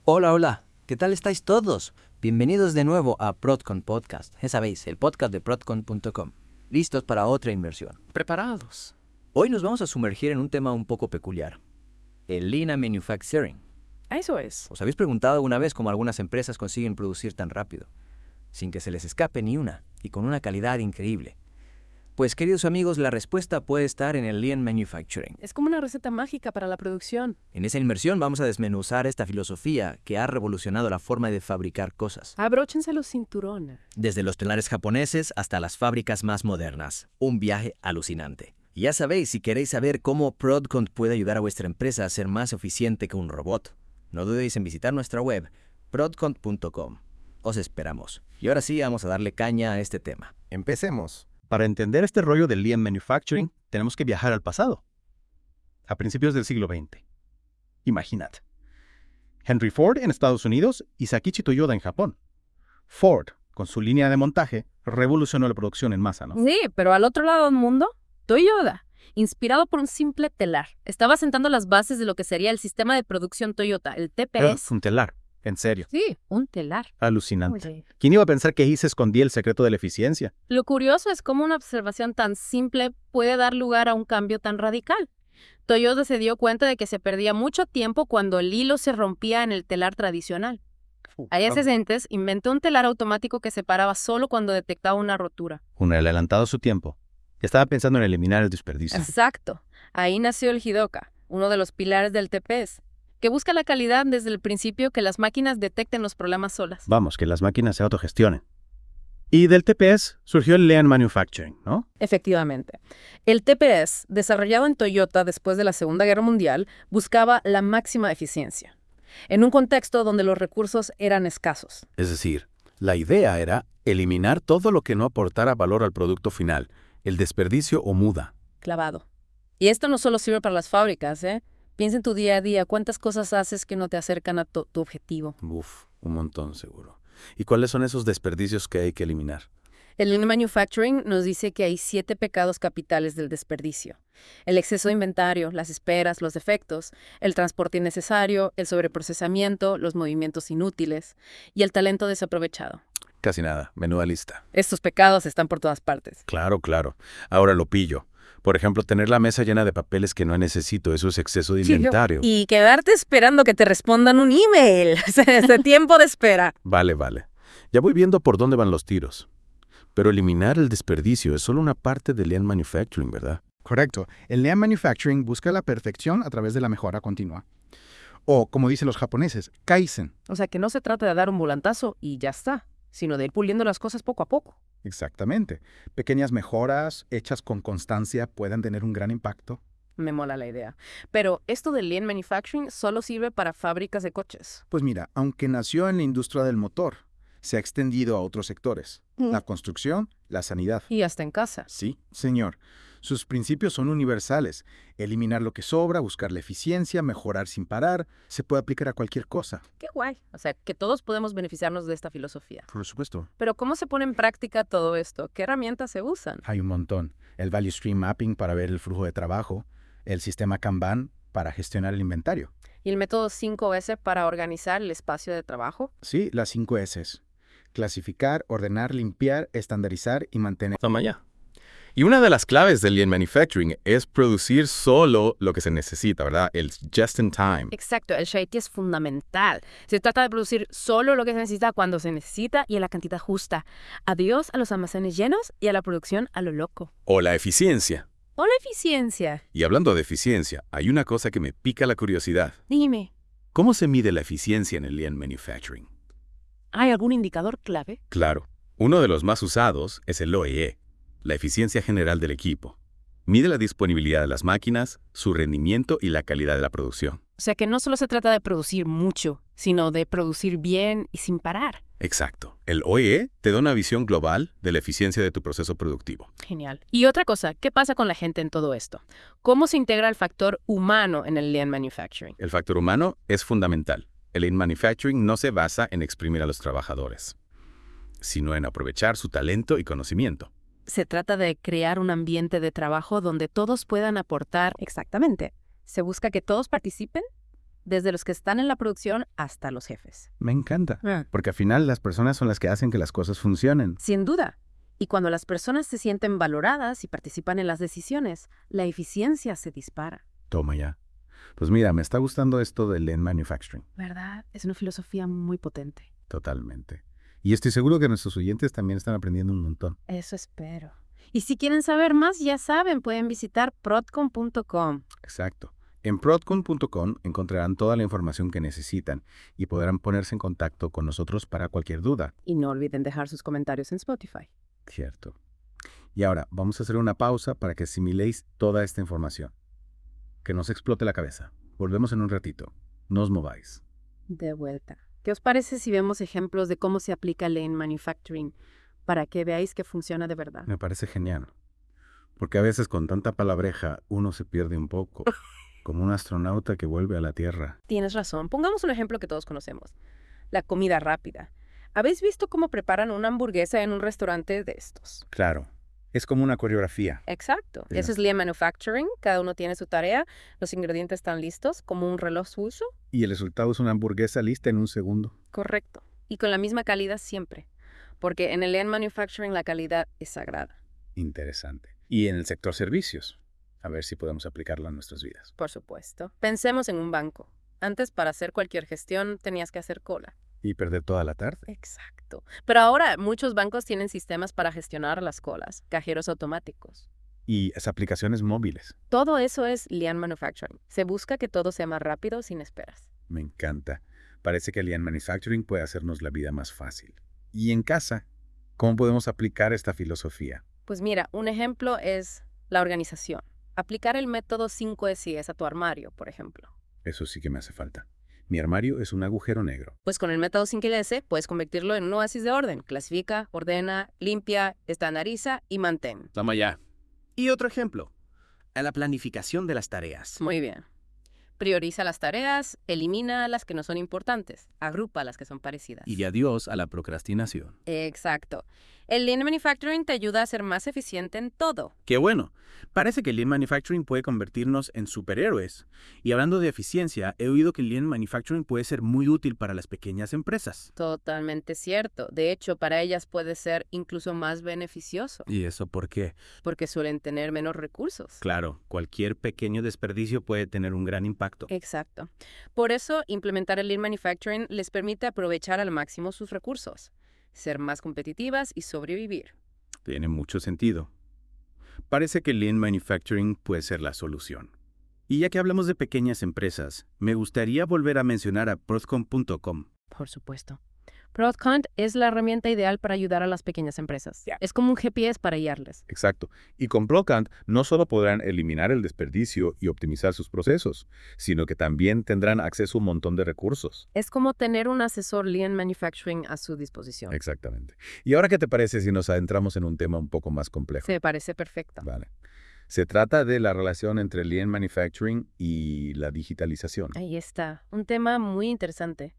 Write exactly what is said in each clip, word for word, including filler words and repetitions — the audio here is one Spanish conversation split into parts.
Hola, hola, ¿qué tal estáis todos? Bienvenidos de nuevo a Prodcon Podcast, ya sabéis, el podcast de prodcon punto com. Listos para otra inmersión. Preparados. Hoy nos vamos a sumergir en un tema un poco peculiar, el Lean Manufacturing. Eso es. ¿Os habéis preguntado alguna vez cómo algunas empresas consiguen producir tan rápido, sin que se les escape ni una, y con una calidad increíble? Pues queridos amigos, la respuesta puede estar en el Lean Manufacturing. Es como una receta mágica para la producción. En esa inmersión vamos a desmenuzar esta filosofía que ha revolucionado la forma de fabricar cosas. Abróchense los cinturones. Desde los telares japoneses hasta las fábricas más modernas. Un viaje alucinante. Y ya sabéis, si queréis saber cómo Prodcon puede ayudar a vuestra empresa a ser más eficiente que un robot, no dudéis en visitar nuestra web, prodcon punto com. Os esperamos. Y ahora sí, vamos a darle caña a este tema. Empecemos. Para entender este rollo del Lean Manufacturing, tenemos que viajar al pasado, a principios del siglo veinte. Imaginad. Henry Ford en Estados Unidos y Sakichi Toyoda en Japón. Ford, con su línea de montaje, revolucionó la producción en masa, ¿no? Sí, pero al otro lado del mundo, Toyota, inspirado por un simple telar, estaba sentando las bases de lo que sería el sistema de producción Toyota, el T P S. Es un telar, en serio. Sí, un telar. Alucinante. Oye. ¿Quién iba a pensar que ahí se escondía el secreto de la eficiencia? Lo curioso es cómo una observación tan simple puede dar lugar a un cambio tan radical. Toyota se dio cuenta de que se perdía mucho tiempo cuando el hilo se rompía en el telar tradicional. Hay asistentes inventó un telar automático que se paraba solo cuando detectaba una rotura. Un adelantado a su tiempo. Estaba pensando en eliminar el desperdicio. Exacto. Ahí nació el Jidoka, uno de los pilares del T P S, que busca la calidad desde el principio que las máquinas detecten los problemas solas. Vamos, que las máquinas se autogestionen. Y del T P S surgió el Lean Manufacturing, ¿no? Efectivamente. El T P S, desarrollado en Toyota después de la Segunda Guerra Mundial, buscaba la máxima eficiencia, en un contexto donde los recursos eran escasos. Es decir, la idea era eliminar todo lo que no aportara valor al producto final, el desperdicio o muda. Clavado. Y esto no solo sirve para las fábricas, ¿eh? Piensa en tu día a día, cuántas cosas haces que no te acercan a tu, tu objetivo. Uf, un montón seguro. ¿Y cuáles son esos desperdicios que hay que eliminar? El Lean Manufacturing nos dice que hay siete pecados capitales del desperdicio. El exceso de inventario, las esperas, los defectos, el transporte innecesario, el sobreprocesamiento, los movimientos inútiles y el talento desaprovechado. Casi nada, menuda lista. Estos pecados están por todas partes. Claro, claro. Ahora lo pillo. Por ejemplo, tener la mesa llena de papeles que no necesito, eso es exceso de inventario. Y quedarte esperando que te respondan un email. Ese tiempo de espera. Vale, vale. Ya voy viendo por dónde van los tiros. Pero eliminar el desperdicio es solo una parte del Lean Manufacturing, ¿verdad? Correcto. El Lean Manufacturing busca la perfección a través de la mejora continua. O, como dicen los japoneses, Kaizen. O sea, que no se trata de dar un volantazo y ya está, sino de ir puliendo las cosas poco a poco. Exactamente. Pequeñas mejoras hechas con constancia pueden tener un gran impacto. Me mola la idea. Pero esto del Lean Manufacturing solo sirve para fábricas de coches. Pues mira, aunque nació en la industria del motor, se ha extendido a otros sectores. La construcción, la sanidad. Y hasta en casa. Sí, señor. Sus principios son universales. Eliminar lo que sobra, buscar la eficiencia, mejorar sin parar. Se puede aplicar a cualquier cosa. Qué guay. O sea, que todos podemos beneficiarnos de esta filosofía. Por supuesto. Pero ¿cómo se pone en práctica todo esto? ¿Qué herramientas se usan? Hay un montón. El Value Stream Mapping para ver el flujo de trabajo. El sistema Kanban para gestionar el inventario. ¿Y el método cinco ese para organizar el espacio de trabajo? Sí, las cinco S. Clasificar, ordenar, limpiar, estandarizar y mantener. Toma ya. Y una de las claves del Lean Manufacturing es producir solo lo que se necesita, ¿verdad? El just in time. Exacto, el Shaitii es fundamental. Se trata de producir solo lo que se necesita cuando se necesita y en la cantidad justa. Adiós a los almacenes llenos y a la producción a lo loco. O la eficiencia. O la eficiencia. Y hablando de eficiencia, hay una cosa que me pica la curiosidad. Dime, ¿Cómo se mide la eficiencia en el Lean Manufacturing? ¿hay algún indicador clave? Claro, uno de los más usados es el O E E, la eficiencia general del equipo. Mide la disponibilidad de las máquinas, su rendimiento y la calidad de la producción. O sea que no solo se trata de producir mucho, sino de producir bien y sin parar. Exacto. El O E E te da una visión global de la eficiencia de tu proceso productivo. Genial. Y otra cosa, ¿qué pasa con la gente en todo esto? ¿Cómo se integra el factor humano en el Lean Manufacturing? El factor humano es fundamental. El Lean Manufacturing no se basa en exprimir a los trabajadores, sino en aprovechar su talento y conocimiento. Se trata de crear un ambiente de trabajo donde todos puedan aportar. Exactamente. Se busca que todos participen desde los que están en la producción hasta los jefes. Me encanta, Ah. porque al final las personas son las que hacen que las cosas funcionen. Sin duda. Y cuando las personas se sienten valoradas y participan en las decisiones, la eficiencia se dispara. Toma ya. Pues mira, me está gustando esto del Lean Manufacturing. ¿Verdad? Es una filosofía muy potente. Totalmente. Y estoy seguro que nuestros oyentes también están aprendiendo un montón. Eso espero. Y si quieren saber más, ya saben, pueden visitar prodcon punto com. Exacto. En prodcon punto com encontrarán toda la información que necesitan y podrán ponerse en contacto con nosotros para cualquier duda. Y no olviden dejar sus comentarios en Spotify. Cierto. Y ahora vamos a hacer una pausa para que asimiléis toda esta información. Que nos explote la cabeza. Volvemos en un ratito. No os mováis. De vuelta. ¿Qué os parece si vemos ejemplos de cómo se aplica Lean Manufacturing para que veáis que funciona de verdad? Me parece genial. Porque a veces con tanta palabreja uno se pierde un poco. Como un astronauta que vuelve a la Tierra. Tienes razón. Pongamos un ejemplo que todos conocemos. La comida rápida. ¿Habéis visto cómo preparan una hamburguesa en un restaurante de estos? Claro. Es como una coreografía. Exacto. Ya. Eso es Lean Manufacturing. Cada uno tiene su tarea. Los ingredientes están listos, como un reloj suizo. Y el resultado es una hamburguesa lista en un segundo. Correcto. Y con la misma calidad siempre. Porque en el Lean Manufacturing la calidad es sagrada. Interesante. Y en el sector servicios. A ver si podemos aplicarlo a nuestras vidas. Por supuesto. Pensemos en un banco. Antes, para hacer cualquier gestión, tenías que hacer cola. Y perder toda la tarde. Exacto. Pero ahora muchos bancos tienen sistemas para gestionar las colas, cajeros automáticos. Y las aplicaciones móviles. Todo eso es Lean Manufacturing. Se busca que todo sea más rápido sin esperas. Me encanta. Parece que Lean Manufacturing puede hacernos la vida más fácil. Y en casa, ¿cómo podemos aplicar esta filosofía? Pues mira, un ejemplo es la organización. Aplicar el método cinco S a tu armario, por ejemplo. Eso sí que me hace falta. Mi armario es un agujero negro. Pues con el método cinco S puedes convertirlo en un oasis de orden. Clasifica, ordena, limpia, estandariza y mantén. Toma ya. Y otro ejemplo, a la planificación de las tareas. Muy bien. Prioriza las tareas, elimina las que no son importantes, agrupa las que son parecidas. Y de adiós a la procrastinación. Exacto. El Lean Manufacturing te ayuda a ser más eficiente en todo. ¡Qué bueno! Parece que el Lean Manufacturing puede convertirnos en superhéroes. Y hablando de eficiencia, he oído que el Lean Manufacturing puede ser muy útil para las pequeñas empresas. Totalmente cierto. De hecho, para ellas puede ser incluso más beneficioso, ¿Y eso por qué? porque suelen tener menos recursos. Claro, cualquier pequeño desperdicio puede tener un gran impacto. Exacto. Por eso, implementar el Lean Manufacturing les permite aprovechar al máximo sus recursos, ser más competitivas y sobrevivir. Tiene mucho sentido. Parece que Lean Manufacturing puede ser la solución. Y ya que hablamos de pequeñas empresas, me gustaría volver a mencionar a prodcon punto com. Por supuesto. Prodcon es la herramienta ideal para ayudar a las pequeñas empresas. Ya. Es como un G P S para guiarles. Exacto. Y con Prodcon no solo podrán eliminar el desperdicio y optimizar sus procesos, sino que también tendrán acceso a un montón de recursos. Es como tener un asesor Lean Manufacturing a su disposición. Exactamente. ¿Y ahora qué te parece si nos adentramos en un tema un poco más complejo? Se parece perfecto. Vale. Se trata de la relación entre Lean Manufacturing y la digitalización. Ahí está. Un tema muy interesante.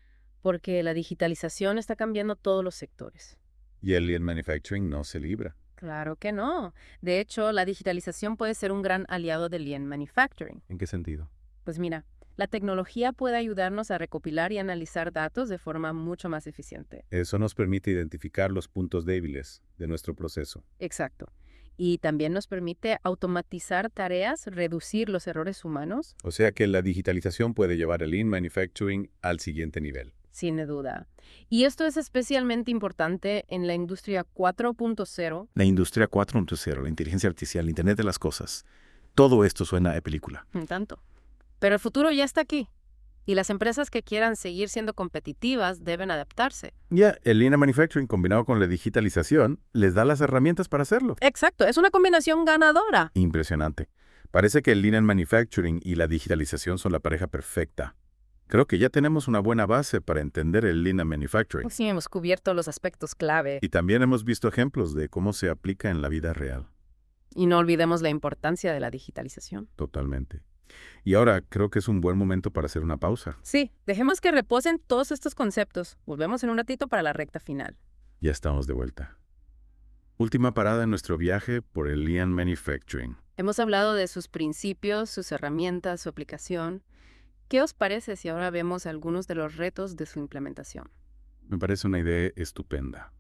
Porque la digitalización está cambiando todos los sectores. Y el Lean Manufacturing no se libra. Claro que no. De hecho, la digitalización puede ser un gran aliado del Lean Manufacturing. ¿En qué sentido? Pues mira, la tecnología puede ayudarnos a recopilar y analizar datos de forma mucho más eficiente. Eso nos permite identificar los puntos débiles de nuestro proceso. Exacto. Y también nos permite automatizar tareas, reducir los errores humanos, O sea que la digitalización puede llevar el Lean Manufacturing al siguiente nivel. sin duda. Y esto es especialmente importante en la industria cuatro punto cero. La industria cuatro punto cero, la inteligencia artificial, el Internet de las cosas. Todo esto suena a película. Un tanto. Pero el futuro ya está aquí. Y las empresas que quieran seguir siendo competitivas deben adaptarse. Ya, el Lean Manufacturing combinado con la digitalización les da las herramientas para hacerlo. Exacto, es una combinación ganadora. Impresionante. Parece que el Lean Manufacturing y la digitalización son la pareja perfecta. Creo que ya tenemos una buena base para entender el Lean Manufacturing. Sí, hemos cubierto los aspectos clave. Y también hemos visto ejemplos de cómo se aplica en la vida real. Y no olvidemos la importancia de la digitalización. Totalmente. Y ahora creo que es un buen momento para hacer una pausa. Sí, dejemos que reposen todos estos conceptos. Volvemos en un ratito para la recta final. Ya estamos de vuelta. Última parada en nuestro viaje por el Lean Manufacturing. Hemos hablado de sus principios, sus herramientas, su aplicación. ¿Qué os parece si ahora vemos algunos de los retos de su implementación? Me parece una idea estupenda.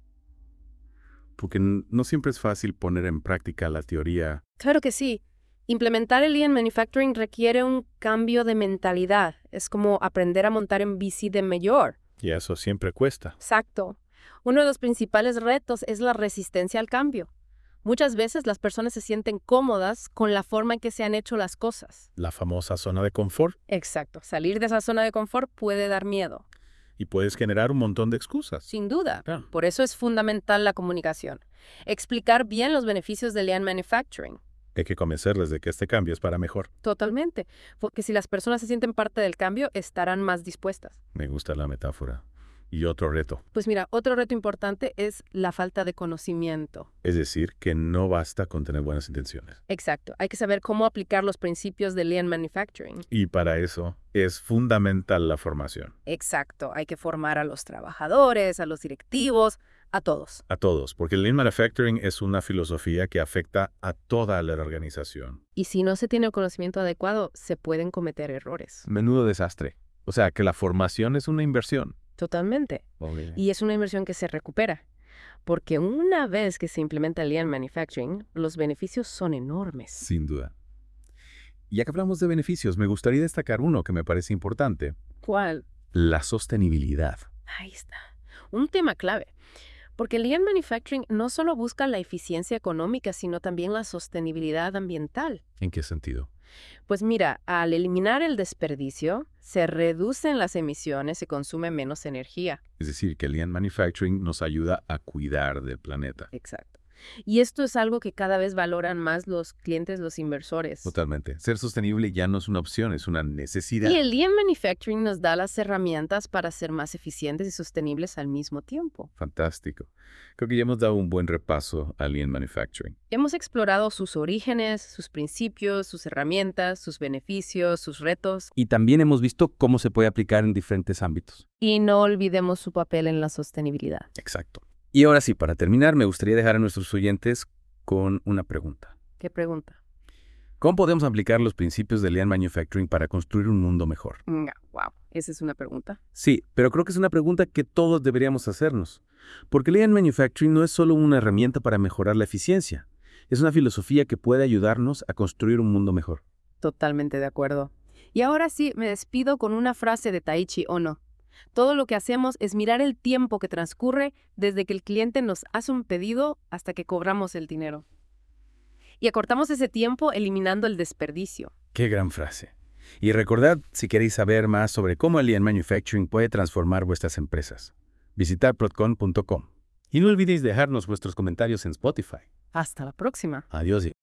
Porque n- no siempre es fácil poner en práctica la teoría. Claro que sí. Implementar el Lean Manufacturing requiere un cambio de mentalidad. Es como aprender a montar en bici de mayor. Y eso siempre cuesta. Exacto. Uno de los principales retos es la resistencia al cambio. Muchas veces las personas se sienten cómodas con la forma en que se han hecho las cosas. La famosa zona de confort. Exacto. Salir de esa zona de confort puede dar miedo. Y puedes generar un montón de excusas. Sin duda. Claro. Por eso es fundamental la comunicación. Explicar bien los beneficios de Lean Manufacturing. Hay que convencerles de que este cambio es para mejor. Totalmente. Porque si las personas se sienten parte del cambio, estarán más dispuestas. Me gusta la metáfora. Y otro reto. Pues mira, otro reto importante es la falta de conocimiento. Es decir, que no basta con tener buenas intenciones. Exacto. Hay que saber cómo aplicar los principios de Lean Manufacturing. Y para eso es fundamental la formación. Exacto. Hay que formar a los trabajadores, a los directivos, a todos. A todos, porque el Lean Manufacturing es una filosofía que afecta a toda la organización. Y si no se tiene el conocimiento adecuado, se pueden cometer errores. Menudo desastre. O sea, que la formación es una inversión. Totalmente. Y es una inversión que se recupera. Porque una vez que se implementa el Lean Manufacturing, los beneficios son enormes. Sin duda. Ya que hablamos de beneficios, me gustaría destacar uno que me parece importante. ¿Cuál? La sostenibilidad. Ahí está. Un tema clave. Porque el Lean Manufacturing no solo busca la eficiencia económica, sino también la sostenibilidad ambiental. ¿En qué sentido? Pues mira, al eliminar el desperdicio, se reducen las emisiones y consume menos energía. Es decir, que el Lean Manufacturing nos ayuda a cuidar del planeta. Exacto. Y esto es algo que cada vez valoran más los clientes, los inversores. Totalmente. Ser sostenible ya no es una opción, es una necesidad. Y el Lean Manufacturing nos da las herramientas para ser más eficientes y sostenibles al mismo tiempo. Fantástico. Creo que ya hemos dado un buen repaso al Lean Manufacturing. Hemos explorado sus orígenes, sus principios, sus herramientas, sus beneficios, sus retos. Y también hemos visto cómo se puede aplicar en diferentes ámbitos. Y no olvidemos su papel en la sostenibilidad. Exacto. Y ahora sí, para terminar, me gustaría dejar a nuestros oyentes con una pregunta. ¿Qué pregunta? ¿Cómo podemos aplicar los principios de Lean Manufacturing para construir un mundo mejor? Wow, esa es una pregunta. Sí, pero creo que es una pregunta que todos deberíamos hacernos. Porque Lean Manufacturing no es solo una herramienta para mejorar la eficiencia. Es una filosofía que puede ayudarnos a construir un mundo mejor. Totalmente de acuerdo. Y ahora sí, me despido con una frase de Taiichi Ohno. Todo lo que hacemos es mirar el tiempo que transcurre desde que el cliente nos hace un pedido hasta que cobramos el dinero. Y acortamos ese tiempo eliminando el desperdicio. Qué gran frase. Y recordad, si queréis saber más sobre cómo el Lean Manufacturing puede transformar vuestras empresas, visitad prodcon punto com. Y no olvidéis dejarnos vuestros comentarios en Spotify. Hasta la próxima. Adiós.